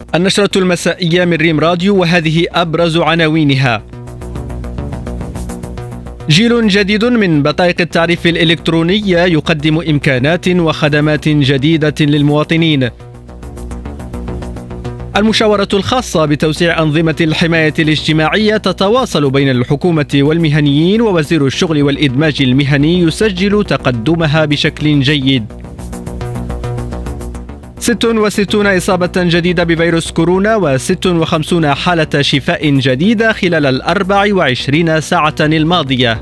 النشرة المسائية من ريم راديو، وهذه أبرز عناوينها. جيل جديد من بطايق التعريف الإلكترونية يقدم إمكانات وخدمات جديدة للمواطنين. المشاورة الخاصة بتوسيع أنظمة الحماية الاجتماعية تتواصل بين الحكومة والمهنيين، ووزير الشغل والإدماج المهني يسجل تقدمها بشكل جيد. 66 إصابة جديدة بفيروس كورونا و56 حالة شفاء جديدة خلال 24 ساعة الماضية.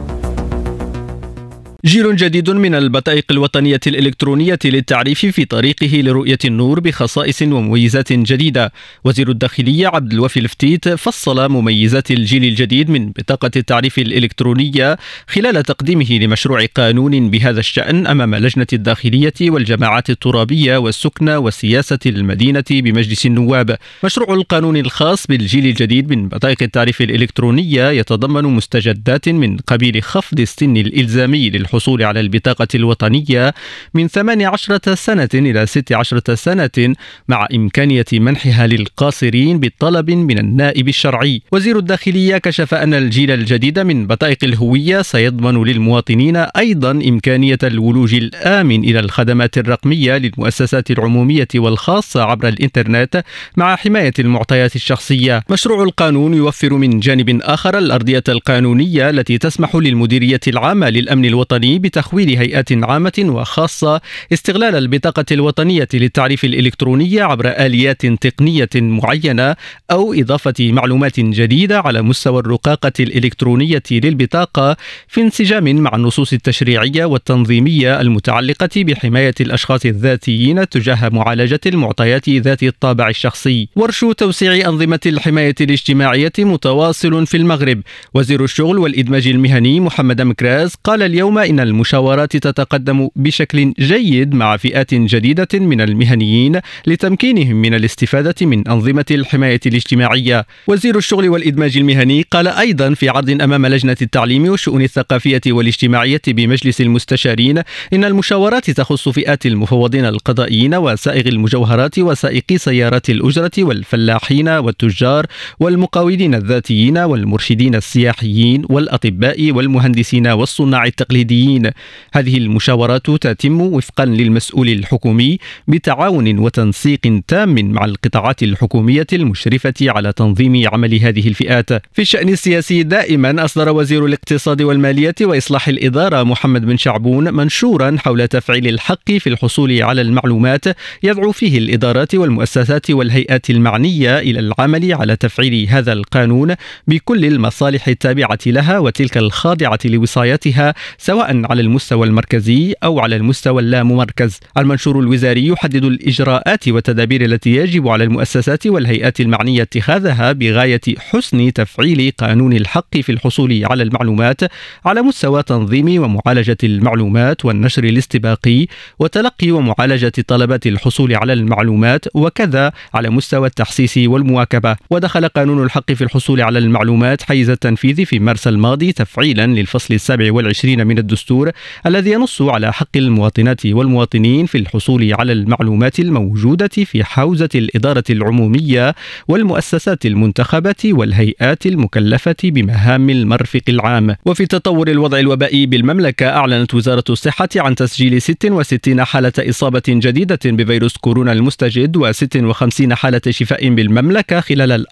جيل جديد من البطائق الوطنية الإلكترونية للتعريف في طريقه لرؤية النور بخصائص ومميزات جديدة. وزير الداخلية عبد الوفي الفتيت فصل مميزات الجيل الجديد من بطاقة التعريف الإلكترونية خلال تقديمه لمشروع قانون بهذا الشأن أمام لجنة الداخلية والجماعات الترابية والسكنة وسياسة المدينة بمجلس النواب. مشروع القانون الخاص بالجيل الجديد من بطائق التعريف الإلكترونية يتضمن مستجدات من قبيل خفض السن الإلزامي للحصول على البطاقة الوطنية من 18 سنة إلى 16 سنة، مع إمكانية منحها للقاصرين بالطلب من النائب الشرعي. وزير الداخلية كشف أن الجيل الجديد من بطائق الهوية سيضمن للمواطنين أيضا إمكانية الولوج الآمن إلى الخدمات الرقمية للمؤسسات العمومية والخاصة عبر الإنترنت مع حماية المعطيات الشخصية. مشروع القانون يوفر من جانب آخر الأرضية القانونية التي تسمح للمديرية العامة للأمن الوطني بتخويل هيئات عامة وخاصة استغلال البطاقة الوطنية للتعريف الإلكترونية عبر آليات تقنية معينة أو إضافة معلومات جديدة على مستوى الرقاقة الإلكترونية للبطاقة في انسجام مع النصوص التشريعية والتنظيمية المتعلقة بحماية الأشخاص الذاتيين تجاه معالجة المعطيات ذات الطابع الشخصي. ورش توسيع أنظمة الحماية الاجتماعية متواصل في المغرب. وزير الشغل والإدماج المهني محمد مكراز قال اليوم إن المشاورات تتقدم بشكل جيد مع فئات جديدة من المهنيين لتمكينهم من الاستفادة من أنظمة الحماية الاجتماعية. وزير الشغل والإدماج المهني قال أيضا في عرض أمام لجنة التعليم والشؤون الثقافية والاجتماعية بمجلس المستشارين إن المشاورات تخص فئات المفوضين القضائيين وسائغ المجوهرات وسائقي سيارات الأجرة والفلاحين والتجار والمقاولين الذاتيين والمرشدين السياحيين والأطباء والمهندسين والصناع التقليديين. هذه المشاورات تتم وفقا للمسؤول الحكومي بتعاون وتنسيق تام مع القطاعات الحكومية المشرفة على تنظيم عمل هذه الفئات. في الشأن السياسي دائما أصدر وزير الاقتصاد والمالية وإصلاح الإدارة محمد بن شعبون منشورا حول تفعيل الحق في الحصول على المعلومات، يدعو فيه الإدارات والمؤسسات والهيئات المعنية إلى العمل على تفعيل هذا القانون بكل المصالح التابعة لها وتلك الخاضعة لوصايتها سواء على المستوى المركزي أو على المستوى اللاممركز. المنشور الوزاري يحدد الإجراءات والتدابير التي يجب على المؤسسات والهيئات المعنية اتخاذها بغاية حسن تفعيل قانون الحق في الحصول على المعلومات على مستوى تنظيم ومعالجة المعلومات والنشر الاستباقي وتلقي ومعالجة طلبات الحصول على المعلومات، وكذا على مستوى التحسيس والمواكبة. ودخل قانون الحق في الحصول على المعلومات حيز التنفيذ في مارس الماضي تفعيلا للفصل 27 من الدستور الذي ينص على حق المواطنات والمواطنين في الحصول على المعلومات الموجودة في حوزة الإدارة العمومية والمؤسسات المنتخبة والهيئات المكلفة بمهام المرفق العام. وفي تطور الوضع الوبائي بالمملكة، أعلنت وزارة الصحة عن تسجيل 66 حالة إصابة جديدة بفيروس كورونا المستجد و56 حالة شفاء بالمملكة خلال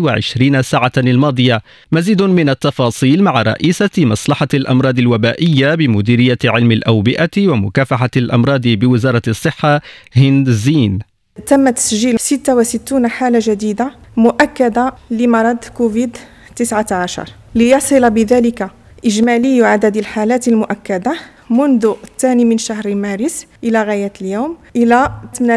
24 ساعة الماضية. مزيد من التفاصيل مع رئيسة مصلحة الأمراض الوبائية بمديرية علم الأوبئة ومكافحة الأمراض بوزارة الصحة هند زين. تم تسجيل 66 حالة جديدة مؤكدة لمرض كوفيد-19 ليصل بذلك إجمالي عدد الحالات المؤكدة منذ الثاني من شهر مارس إلى غاية اليوم إلى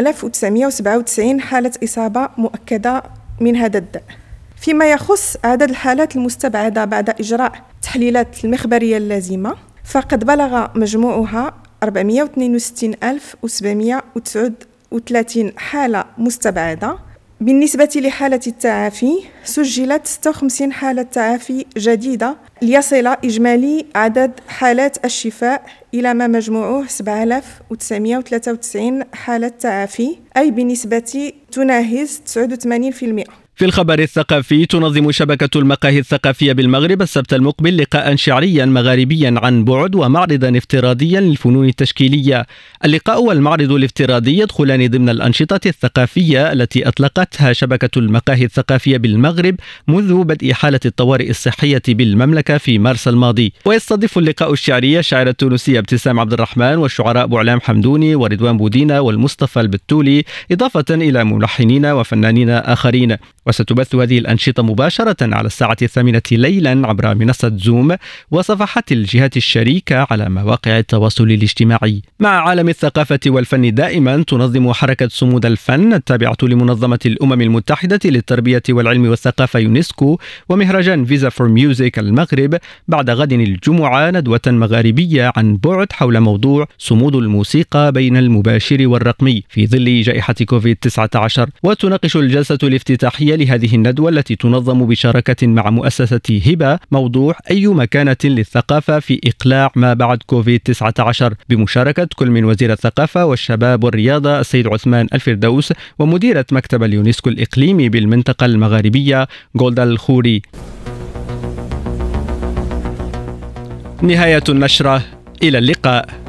8997 حالة إصابة مؤكدة من هذا الداء. فيما يخص عدد الحالات المستبعدة بعد إجراء التحليلات المخبرية اللازمة، فقد بلغ مجموعها 462,739 حالة مستبعدة، بالنسبة لحالة التعافي سجلت 56 حالة تعافي جديدة ليصل إجمالي عدد حالات الشفاء إلى ما مجموعه 7993 حالة تعافي، أي بنسبة تناهز 89%. في الخبر الثقافي تنظم شبكة المقاهي الثقافية بالمغرب السبت المقبل لقاء شعريا مغاربيا عن بعد ومعرضا افتراضيا للفنون التشكيلية. اللقاء والمعرض الافتراضي يدخلان ضمن الأنشطة الثقافية التي أطلقتها شبكة المقاهي الثقافية بالمغرب منذ بدء حالة الطوارئ الصحية بالمملكة في مارس الماضي. ويستضيف اللقاء الشعري الشاعرة التونسية ابتسام عبد الرحمن والشعراء بوعلام حمدوني ورضوان بودينا والمصطفى البتولي، إضافة إلى ملحنين وفنانين آخرين. وستبث هذه الأنشطة مباشرة على الساعة 8 ليلا عبر منصة زوم وصفحات الجهات الشريكة على مواقع التواصل الاجتماعي. مع عالم الثقافة والفن دائما تنظم حركة صمود الفن التابعة لمنظمة الأمم المتحدة للتربية والعلم والثقافة يونسكو ومهرجان فيزا فور ميوزك المغرب بعد غد الجمعة ندوة مغاربية عن بعد حول موضوع صمود الموسيقى بين المباشر والرقمي في ظل جائحة كوفيد-19. وتناقش الجلسة الافتتاحية لهذه الندوة التي تنظم بشراكة مع مؤسسة هبة موضوع أي مكانة للثقافة في إقلاع ما بعد كوفيد-19 بمشاركة كل من وزير الثقافة والشباب والرياضة السيد عثمان الفردوس ومديرة مكتب اليونسكو الإقليمي بالمنطقة المغاربية غولدا الخوري. نهاية النشرة، إلى اللقاء.